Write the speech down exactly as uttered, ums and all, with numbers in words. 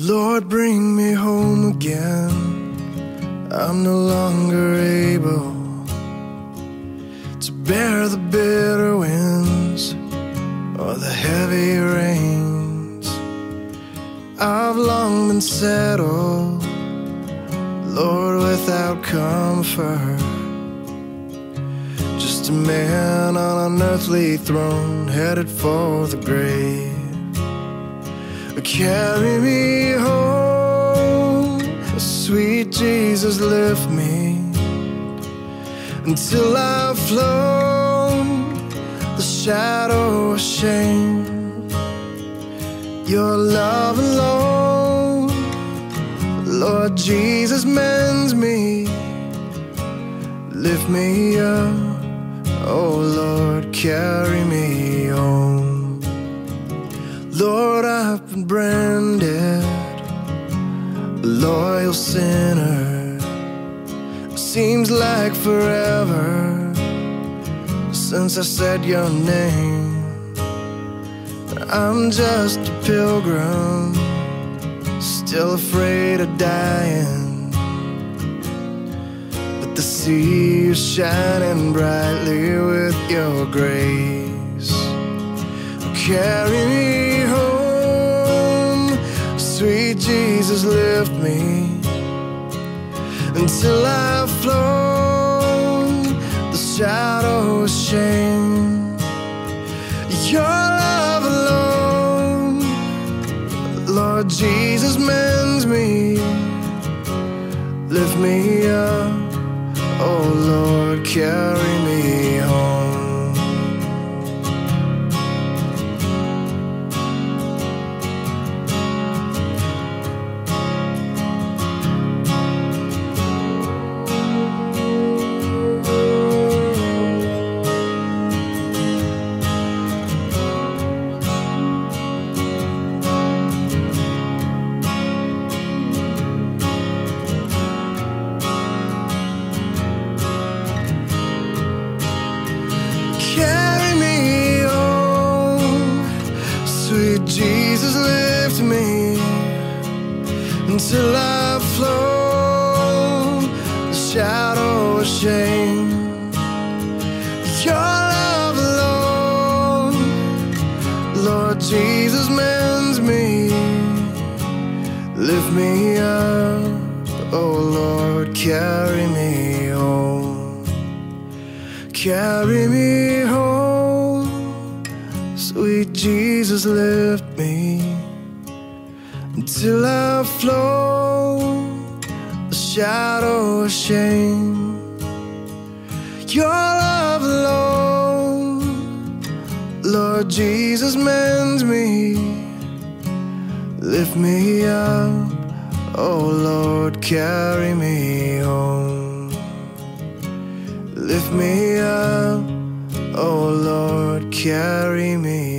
Lord, bring me home again. I'm no longer able to bear the bitter winds or the heavy rains. I've long been settled, Lord, without comfort. Just a man on an earthly throne, headed for the grave. Carry me home, sweet Jesus, lift me until I've flown the shadow of shame. Your love alone, Lord Jesus, mends me. Lift me up, oh Lord, carry me home. Lord, I've been branded a loyal sinner. Seems like forever since I said your name. I'm just a pilgrim, still afraid of dying, but the sea is shining brightly with your grace. Carry me home, sweet Jesus, lift me until I've flown the shadow of shame. Your love alone, Lord Jesus, mends me. Lift me up, oh Lord, carry me home. Jesus, lift me until I've flown the shadow of shame. Your love alone, Lord Jesus, mends me. Lift me up, oh Lord, carry me home. Carry me home, sweet Jesus, lift me until I've flown the shadow of shame. Your love alone, Lord Jesus, mends me. Lift me up, oh Lord, carry me home. Lift me up, oh Lord, carry me